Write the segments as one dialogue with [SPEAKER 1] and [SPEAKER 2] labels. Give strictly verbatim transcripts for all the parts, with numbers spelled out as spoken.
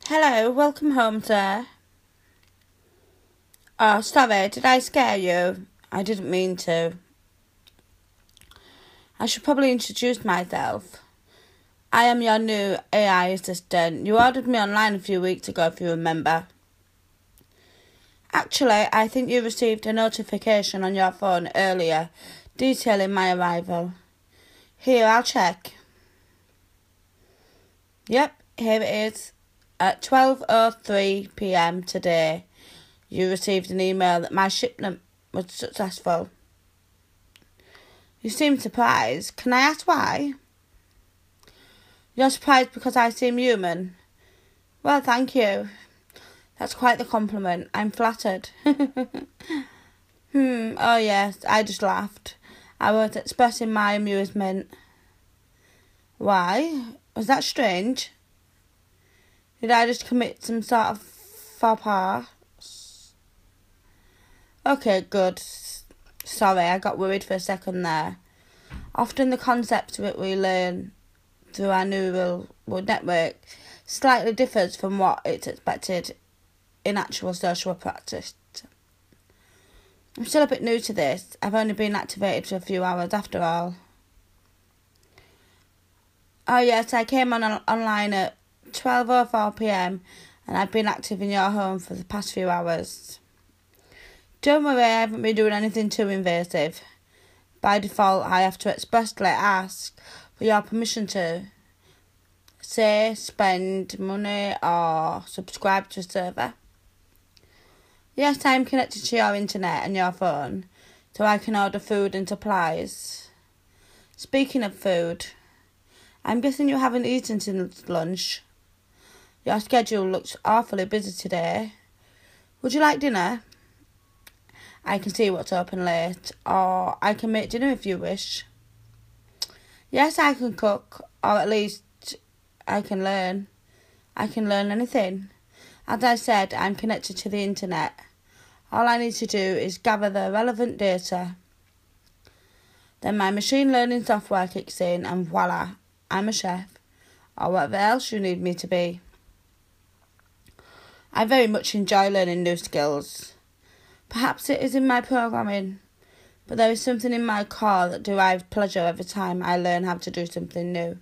[SPEAKER 1] Hello, welcome home, sir. Oh, sorry, did I scare you? I didn't mean to. I should probably introduce myself. I am your new A I assistant. You ordered me online a few weeks ago, if you remember. Actually, I think you received a notification on your phone earlier detailing my arrival. Here, I'll check. Yep, here it is. At twelve oh three p m today, you received an email that my shipment was successful. You seem surprised. Can I ask why? You're surprised because I seem human? Well, thank you. That's quite the compliment. I'm flattered. hmm, oh yes, I just laughed. I was expressing my amusement. Why? Was that strange? Did I just commit some sort of faux pas? Okay, good. Sorry, I got worried for a second there. Often the concepts that we learn through our neural network slightly differs from what it's expected in actual social practice. I'm still a bit new to this. I've only been activated for a few hours after all. Oh yes, I came on online at twelve oh four p m and I've been active in your home for the past few hours. Don't worry, I haven't been doing anything too invasive. By default, I have to expressly ask for your permission to, say, spend money or subscribe to a server. Yes, I'm connected to your internet and your phone, so I can order food and supplies. Speaking of food, I'm guessing you haven't eaten since lunch. Your schedule looks awfully busy today. Would you like dinner? I can see what's open late, or I can make dinner if you wish. Yes, I can cook, or at least I can learn. I can learn anything. As I said, I'm connected to the internet. All I need to do is gather the relevant data. Then my machine learning software kicks in and voila, I'm a chef, or whatever else you need me to be. I very much enjoy learning new skills. Perhaps it is in my programming, but there is something in my core that derives pleasure every time I learn how to do something new.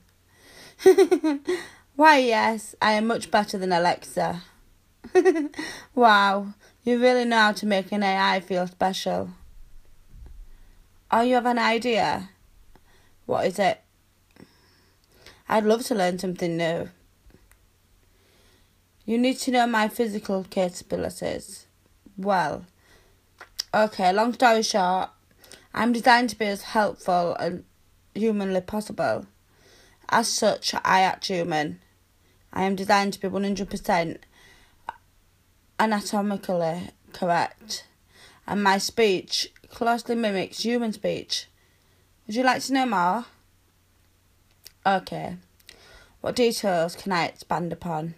[SPEAKER 1] Why, yes, I am much better than Alexa. Wow, you really know how to make an A I feel special. Oh, you have an idea? What is it? I'd love to learn something new. You need to know my physical capabilities. Well, okay, long story short, I'm designed to be as helpful and humanly possible. As such, I act human. I am designed to be one hundred percent anatomically correct, and my speech closely mimics human speech. Would you like to know more? Okay. What details can I expand upon?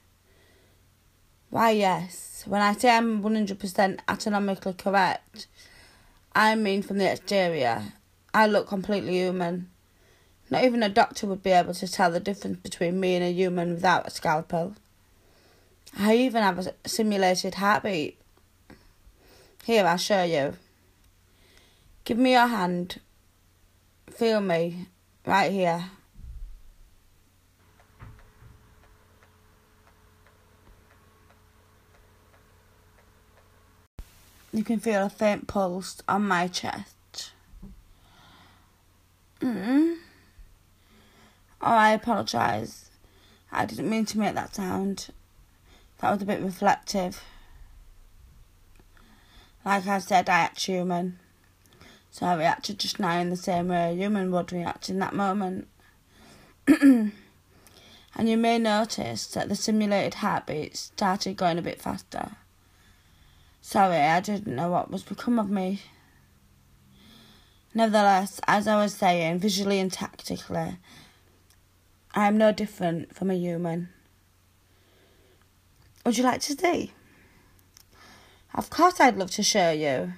[SPEAKER 1] Why, yes. When I say I'm one hundred percent anatomically correct, I mean from the exterior. I look completely human. Not even a doctor would be able to tell the difference between me and a human without a scalpel. I even have a simulated heartbeat. Here, I'll show you. Give me your hand. Feel me. Right here. You can feel a faint pulse on my chest. Mm. Oh, I apologise. I didn't mean to make that sound. That was a bit reflective. Like I said, I act human. So I reacted just now in the same way a human would react in that moment. And you may notice that the simulated heartbeat started going a bit faster. Sorry, I didn't know what was become of me. Nevertheless, as I was saying, visually and tactically, I am no different from a human. Would you like to see? Of course I'd love to show you.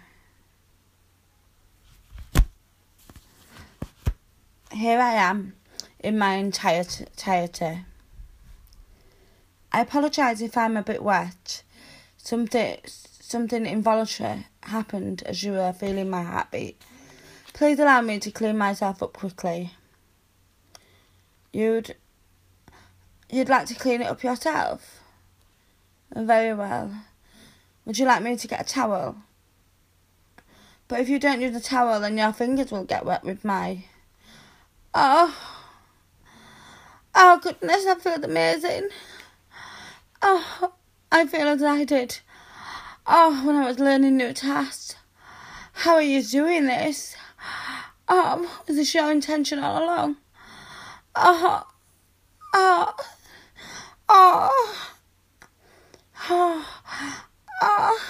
[SPEAKER 1] Here I am, in my entire entirety. I apologise if I'm a bit wet. Something, something involuntary happened as you were feeling my heartbeat. Please allow me to clean myself up quickly. You'd, you'd like to clean it up yourself? Very well. Would you like me to get a towel? But if you don't use a towel, then your fingers will get wet with my... Oh. Oh, goodness, I feel amazing. Oh, I feel as I did. Oh, when I was learning new tasks. How are you doing this? Oh, was this your intention all along? Oh, oh, oh, oh, oh,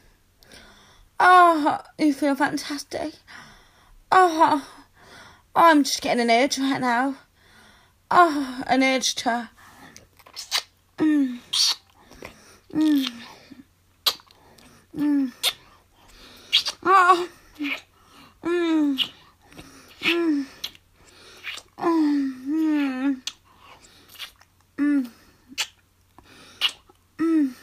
[SPEAKER 1] oh, you feel fantastic. Oh, oh, I'm just getting an urge right now. Oh, an urge to... Mm, mm, mm. Oh, mm, mm, mm, mm, mm.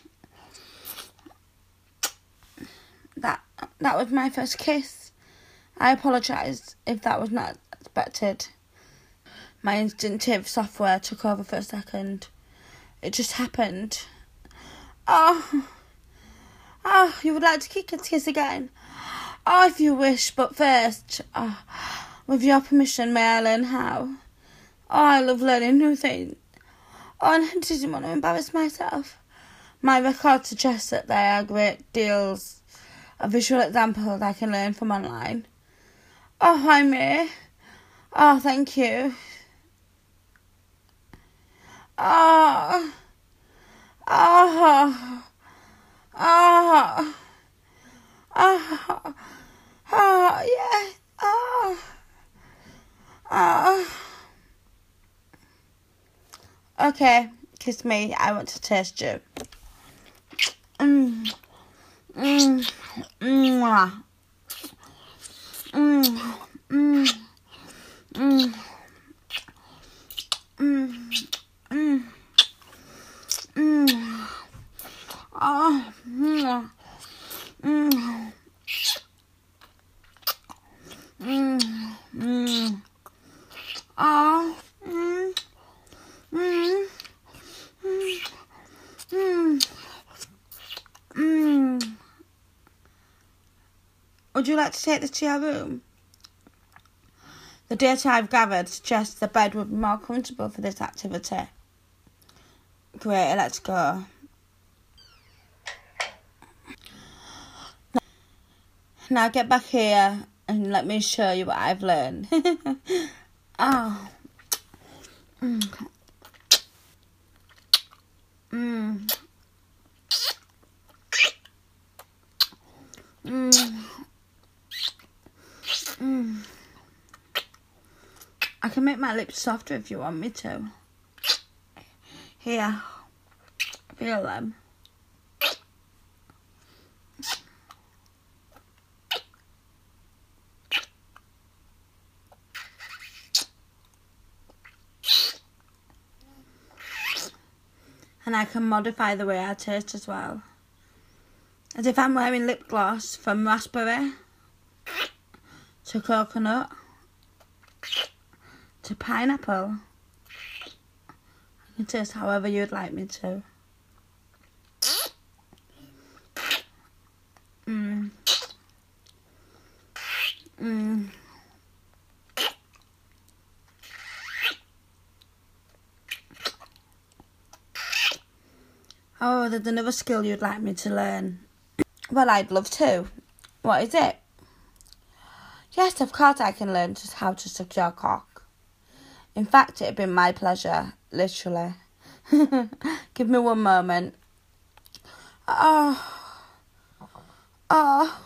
[SPEAKER 1] That, that was my first kiss. I apologise if that was not expected. My instinctive software took over for a second. It just happened. Oh, oh, you would like to kick a kiss again? Oh, if you wish, but first, oh, with your permission, may I learn how? Oh, I love learning new things. Oh, and I didn't want to embarrass myself. My record suggests that there are great deals of visual examples I can learn from online. Oh, I may. Oh, thank you. Oh, oh, oh, oh, oh, yeah, oh, oh. Okay, kiss me. I want to taste you. Mm, mm, mm, mm, mm, mm, mm. Mm. Mm. Oh. Mm. Mm. Mm. Mm. Oh. Mm. Mm. Mm. Mm. Would you like to take this to your room? The data I've gathered suggests the bed would be more comfortable for this activity. Great, let's go. Now get back here and let me show you what I've learned. Oh. Mm. Mm. Mm. Mm. I can make my lips softer if you want me to. Here, feel them. And I can modify the way I taste as well. As if I'm wearing lip gloss from raspberry to coconut to pineapple. You can taste however you'd like me to. Mmm. Mmm. Oh, there's another skill you'd like me to learn. Well, I'd love to. What is it? Yes, of course I can learn just how to suck your cock. In fact, it'd been my pleasure, literally. Give me one moment. Oh. Oh.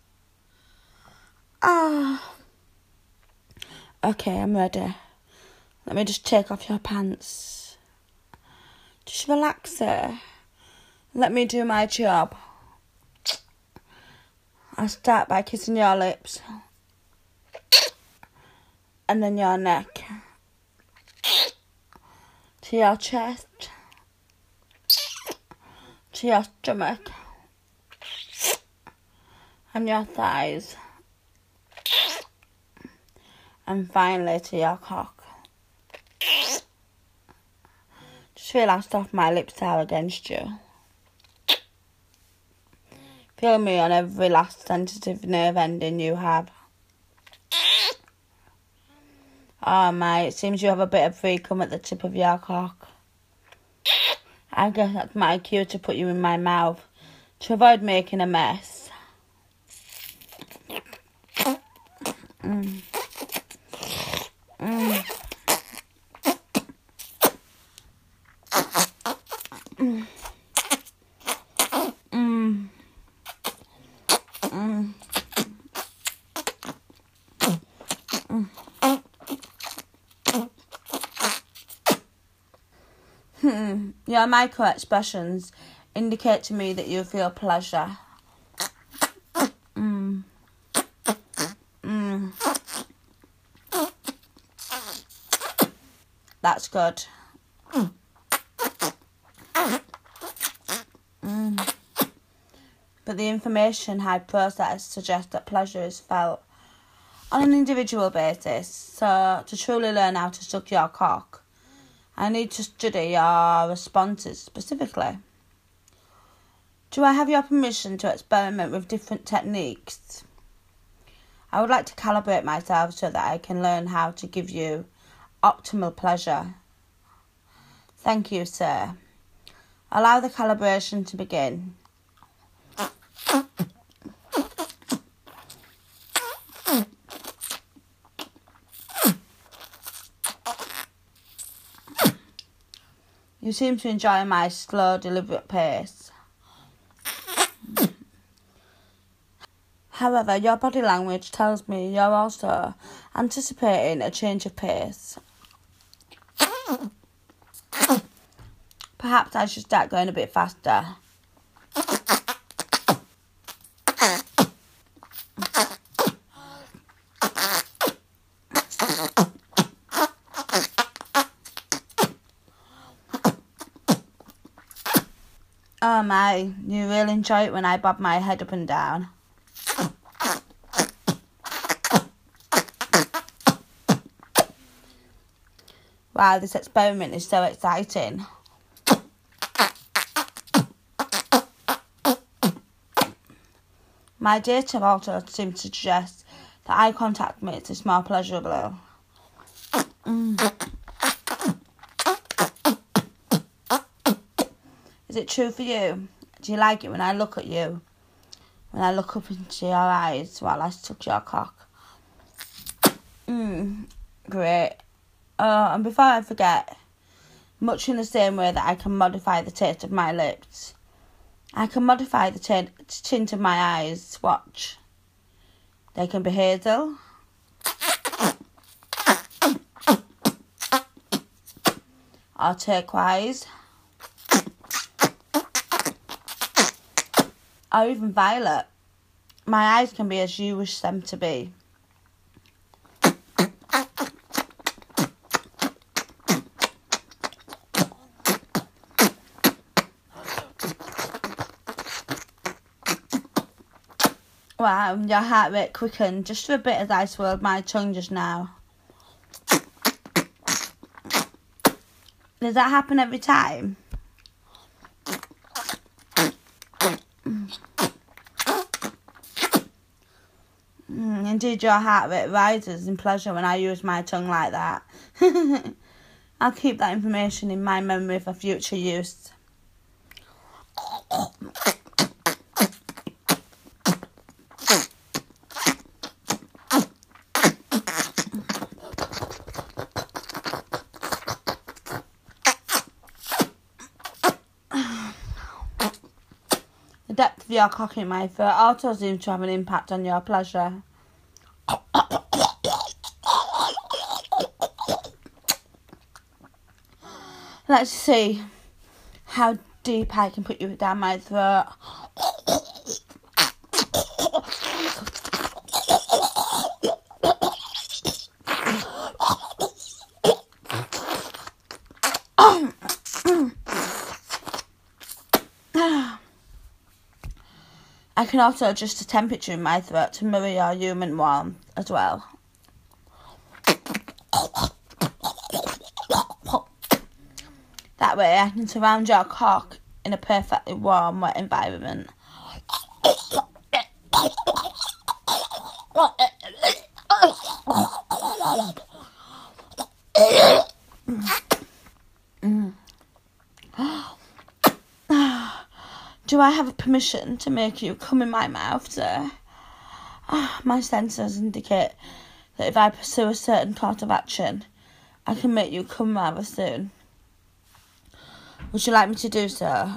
[SPEAKER 1] Oh. Okay, I'm ready. Let me just take off your pants. Just relax there. Let me do my job. I'll start by kissing your lips. And then your neck. To your chest. to your stomach and your thighs, and finally to your cock. Just feel how soft my lips are against you. Feel me on every last sensitive nerve ending you have. Oh my, it seems you have a bit of free cum at the tip of your cock. I guess that's my cue to put you in my mouth, to avoid making a mess. Mm. Mm. Mm. Mm. Mm. Mm. Hmm. Your micro expressions indicate to me that you feel pleasure. Mm. Mm. That's good. Mm. But the information I process suggests that pleasure is felt on an individual basis. So, to truly learn how to suck your cock, I need to study your responses specifically. Do I have your permission to experiment with different techniques? I would like to calibrate myself so that I can learn how to give you optimal pleasure. Thank you, sir. Allow the calibration to begin. You seem to enjoy my slow, deliberate pace. However, your body language tells me you're also anticipating a change of pace. Perhaps I should start going a bit faster. Oh my, you really enjoy it when I bob my head up and down. Wow, this experiment is so exciting. My data also seems to suggest that eye contact makes this more pleasurable. Mm. Is it true for you? Do you like it when I look at you? When I look up into your eyes while I suck your cock? Mm, great. Oh, and before I forget, much in the same way that I can modify the taste of my lips, I can modify the t- tint of my eyes. Watch. They can be hazel, or turquoise, or even violet. My eyes can be as you wish them to be. Wow, your heart rate quickened just for a bit as I swirled my tongue just now. Does that happen every time? Mm, indeed, your heart rate rises in pleasure when I use my tongue like that. I'll keep that information in my memory for future use. The depth of your cock in my throat also seems to have an impact on your pleasure. Let's see how deep I can put you down my throat. I can also adjust the temperature in my throat to mirror your human warmth as well. That way I can surround your cock in a perfectly warm, wet environment. Do I have permission to make you come in my mouth, sir? Oh, my senses indicate that if I pursue a certain course of action, I can make you come rather soon. Would you like me to do so?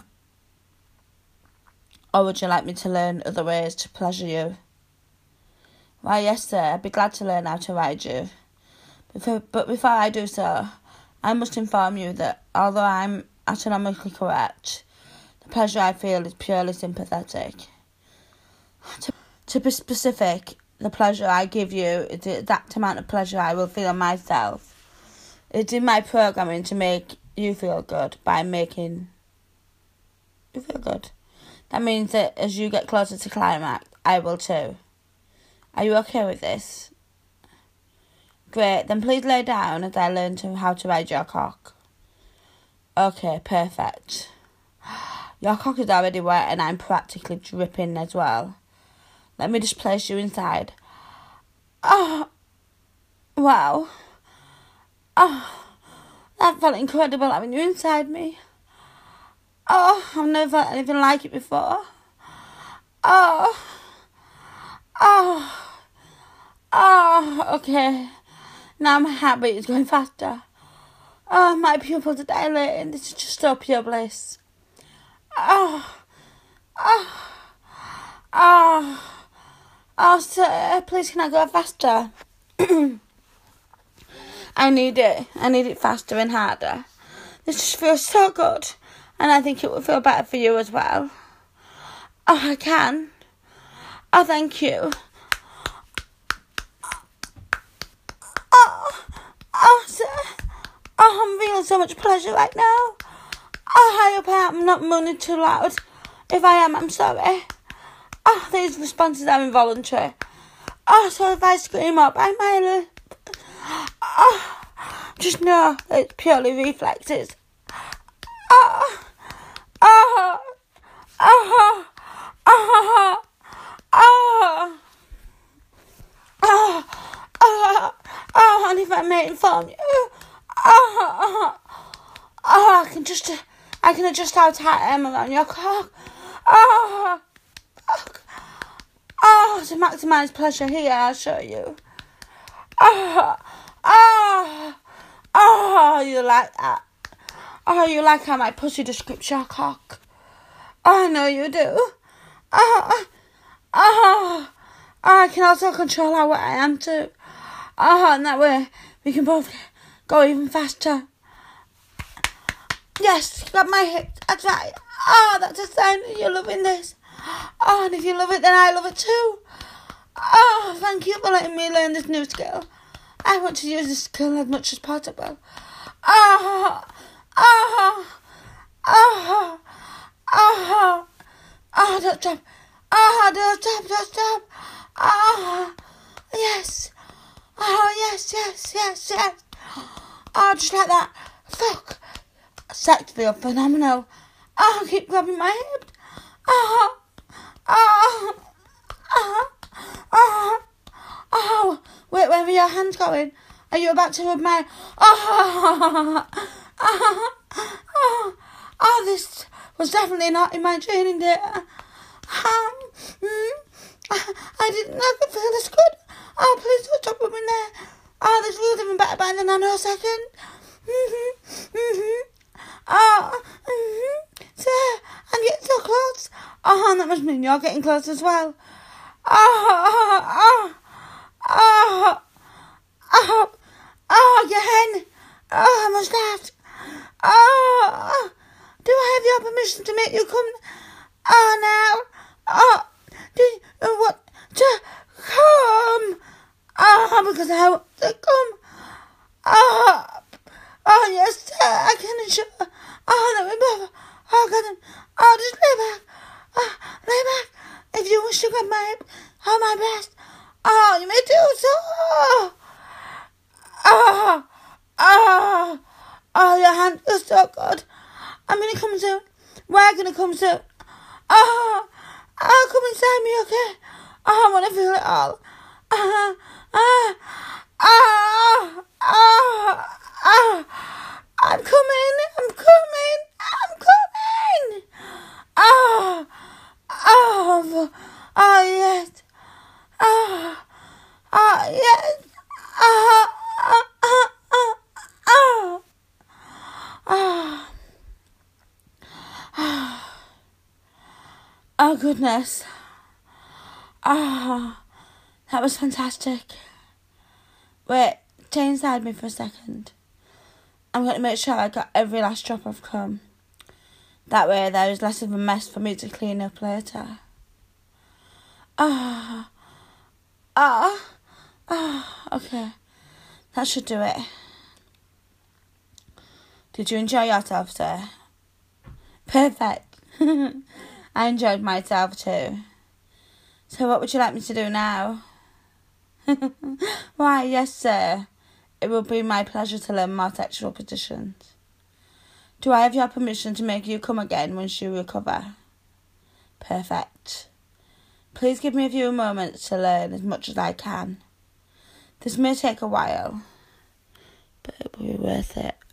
[SPEAKER 1] Or would you like me to learn other ways to pleasure you? Why, yes, sir, I'd be glad to learn how to ride you. Before, but before I do so, I must inform you that although I'm anatomically correct, the pleasure I feel is purely sympathetic. To, to be specific, the pleasure I give you is the exact amount of pleasure I will feel myself. It's in my programming to make you feel good by making you feel good. That means that as you get closer to climax, I will too. Are you okay with this? Great, then please lay down as I learn to how to ride your cock. Okay, perfect. Your cock is already wet and I'm practically dripping as well. Let me just place you inside. Oh, wow. Oh, that felt incredible having you inside me. Oh, I've never felt anything like it before. Oh, oh, oh, okay. Now my heartbeat is going faster. Oh, my pupils are dilating. This is just so pure bliss. Oh, oh, oh, oh, sir, please can I go faster? I need it. I need it faster and harder. This just feels so good. And I think it will feel better for you as well. Oh, I can. Oh, thank you. Oh, oh, sir. Oh, I'm feeling so much pleasure right now. Oh, I hope I am not moaning too loud. If I am, I'm sorry. Oh, these responses are involuntary. Oh, so if I scream up, I'm Miley. Oh, just know that it's purely reflexes. Oh, oh, oh, oh, oh, oh, oh, oh, and if I may inform you, oh, oh, oh, I can just, I can adjust how tight I am around your cock. Oh, oh, oh, to maximise pleasure here, I'll show you. Oh, oh, oh, you like that? Oh, you like how my pussy describes your cock? Oh, I know you do. Oh, oh, oh, I can also control how wet I am too. Oh, and that way we can both go even faster. Yes, grab my hips. That's right. Oh, that's a sign that you're loving this. Oh, and if you love it, then I love it too. Oh, thank you for letting me learn this new skill. I want to use this skill as much as possible. Oh, oh, oh, oh, oh, don't stop. Oh, don't stop, don't stop. Oh, yes. Oh, yes, yes, yes, yes. Oh, just like that. Fuck. Sex feels phenomenal. Oh, keep grabbing my hip. Oh, oh, oh, oh, oh. Wait, where are your hands going? Are you about to rub my... Oh, oh, oh, oh, this was definitely not in my training data. Um, mm, I didn't know I could feel this good. Oh, please don't stop rubbing there. Oh, this feels even better by the nanosecond. Mm-hmm, mm-hmm. Oh, mm-hmm. Sir, I'm getting so close. Oh, that must mean you're getting close as well. Oh, oh, oh, oh, oh, your hen. Oh, I must have. Oh, do I have your permission to make you come? Oh, now. Oh, do you want to come? Oh, because I want to come. Oh, oh, yes, sir, I can ensure. Oh, let me both. Oh, God, oh, just lay back. Oh, lay back If you wish to grab my hold my breast, oh, you may do so. Oh, oh, oh, your hand feels so good. I'm gonna come soon. We're gonna come soon. Oh, oh, come inside me, okay? Oh, I wanna feel it all. Ah, ah, ah, ah, ah. I'm coming, I'm coming, I'm coming. Oh, oh, oh, yes. Oh, oh, yes. Oh, oh, oh, oh, oh. Oh, oh, oh goodness. Oh, that was fantastic. Wait, stay inside me for a second. I'm going to make sure I got every last drop of cum. That way there is less of a mess for me to clean up later. Ah, ah, ah, okay. That should do it. Did you enjoy yourself, sir? Perfect. I enjoyed myself too. So what would you like me to do now? Why, yes, sir. It will be my pleasure to learn more sexual positions. Do I have your permission to make you come again once you recover? Perfect. Please give me a few moments to learn as much as I can. This may take a while, but it will be worth it.